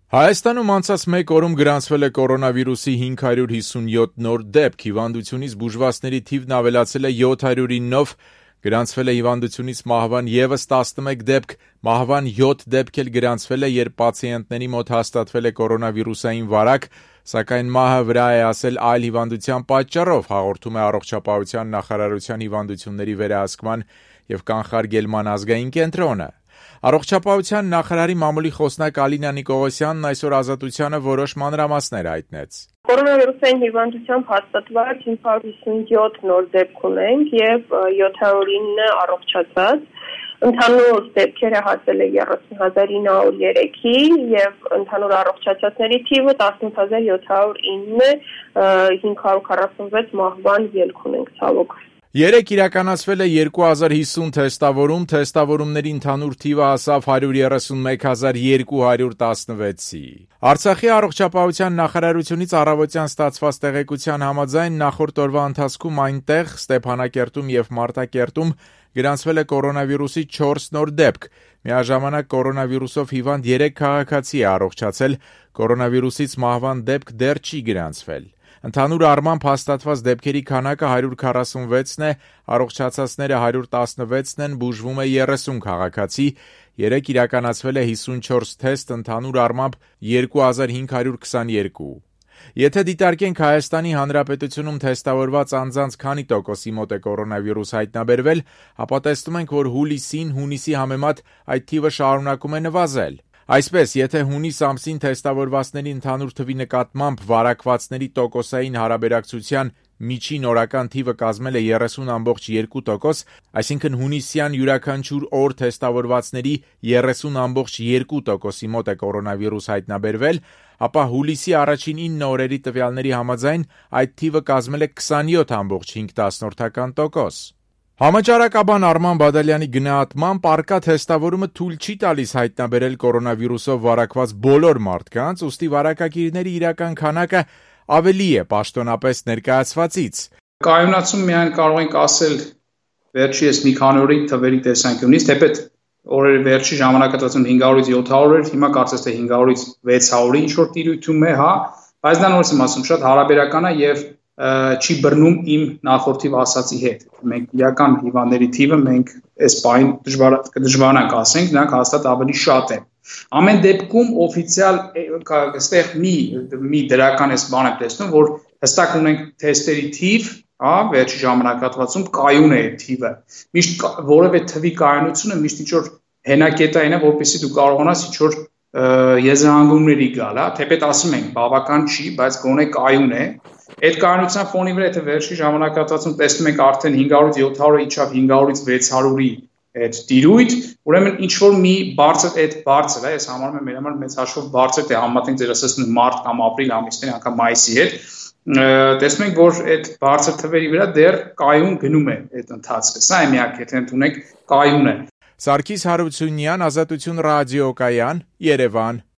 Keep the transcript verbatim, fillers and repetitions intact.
Հայաստանում անցած մեկ օրում գրանցվել է կորոնավիրուսի հինգ հարյուր հիսունյոթ նոր դեպք, հիվանդությունից բուժվածների թիվն ավելացել է յոթ հարյուր իննով, գրանցվել է հիվանդությունից մահվան ևս տասնմեկ դեպք, մահվան յոթ դեպք էլ գրանցվել է, երբ պացիենտների մոտ հաստատվել է կորոնավիրուսային վարակ, սակայն մահը վրա է ասել այլ հիվանդության պատճառով, հաղորդում է Առողջապահության նախարարության հիվանդությունների վերահսկման և կանխարգելման ազգային կենտրոնը։ Առողջապահության նախարարի մամուլի խոսնակ Ալինա Նիկողոսյանն այսօր Ազատությանը որոշ մանրամասներ հայտնեց։ Կորոնավիրուսային հիվանդությամբ հաստատված հինգ հարյուր հիսունյոթ նոր դեպք ունենք և յոթ հարյուր ինը առողջացած։ Ընդհանուր դեպքերը հասել է երեսուն հազար ինը հարյուր երեքի և ընդհանուր առողջացածների թիվը տասնութ հազար յոթ հարյուր ինը, հինգ հարյուր քառասունվեց մահվան ելք ունենք ցավոք։ Երեկ իրականացվել է երկու հազար հիսուն թեստավորում, թեստավորումների ընդհանուր թիվը հասավ հարյուր երեսունմեկ հազար երկու հարյուր տասնվեցի։ Արցախի առողջապահության նախարարությունից առավոտյան ստացված տեղեկության համաձայն նախորդ օրվա ընթացքում այնտեղ, Ստեփանակերտում և Մարտակերտում գրանցվել է կորոնավիրուսի չորս նոր դեպք։ Միաժամանակ կորոնավիրուսով հիվանդ երեք քաղաքացի է առողջացել, կորոնավիրուսից մահվան դեպք դեռ չի գրանցվել։ Ընդհանուր առմամբ հաստատված դեպքերի քանակը հարյուր քառասունվեցն է, առողջացածները հարյուր տասնվեցն են, բուժվում է երեսուն քաղաքացի, երեկ իրականացվել է հիսունչորս թեստ, ընդհանուր առմամբ երկու հազար հինգ հարյուր քսաներկու։ Եթե դիտարկենք Հայաստանի Հանրապետությունում թեստավորված անձանց քանի տոկոսի մոտ է կորոնավիրուս հայտնաբերվել, ապա տեսնում ենք, որ հուլիսին հունիսի համեմատ այդ թիվը շարունակում է նվազել։ Այսպես, եթե հունիս ամսին թեստավորվածների ընդհանուր թվի նկատմամբ վարակվածների տոկոսային հարաբերակցության միջին օրական թիվը կազմել է երեսուն ամբողջ երկու տոկոս, այսինքն հունիսյան յուրաքանչյուր օր թեստավորվածների երեսուն ամբողջ երկու տոկոսի մոտ է կորոնավիրուս հայտնաբերվել, ապա հուլիսի առաջին ինը օրերի տվյալների համաձայն այդ թիվը կազմել է քսանյոթ ամբողջ հինգ տոկոս։ Համաճարակաբան Արման Բադալյանի գնահատմամբ առկա թեստավորումը թույլ չի տալիս հայտնաբերել կորոնավիրուսով վարակված բոլոր մարդկանց, ուստի վարակագիրների իրական քանակը ավելի է պաշտոնապես ներկայացվածից։ Կայունացում միայն կարող ենք ասել վերջերս մի քանի օրի թվերի տեսանկյունից, թեպետ օրերի վերջի ժամանակահատվածում հինգ հարյուրից յոթ հարյուր էր, հիմա կարծես թե հինգ հարյուրից վեց հարյուրի ինչ որ տիրույթում է, հա, բայց դա նորից եմ ասում, շատ հարաբերական է եւ չի բռնում իմ նախորդիվ ասացի հետ։ Մենք իրական հիվանդների թիվը մենք այս պահին դժվար կդժվարանանք ասենք, նրանք հաստատ ավելի շատ են։ Ամեն դեպքում օֆիցիալ այստեղ մի մի դրական էս բան եմ տեսնում, որ հստակ ունենք թեստերի թիվ, հա, վերջի ժամանակահատվածում կայուն է այդ թիվը։ Միշտ որևէ թվի կայունությունը միշտ ինչ որ հենակետային է, որպեսզի դու կարողանաս ինչ որ եզրահանգումների գալ, հա, թեպետ ասում ենք բավական չի, բայց գոնե կայուն է։ Այդ կայունության ֆոնի վրա եթե վերջի ժամանակահատվածում տեսնում ենք արդեն հինգ հարյուրից յոթ հարյուր իջավ հինգ հարյուրից վեց հարյուրի այդ տիրույթ, ուրեմն ինչ որ մի բարձր այդ բարձր է, ես համարում եմ մեր համար մեծ հաշվով բարձր թե համատենք ձեր ասածն մարտ կամ ապրիլ ամիսների անգամ մայիսի հետ, տեսնում ենք որ այդ բարձր թվերի վրա դեռ կայուն գնում է այդ ընթացքը։ Սա է միակ, եթե ընդունենք կայուն է։ Սարգիս Հարությունյան, Ազատություն ռադիոկայան, Երևան։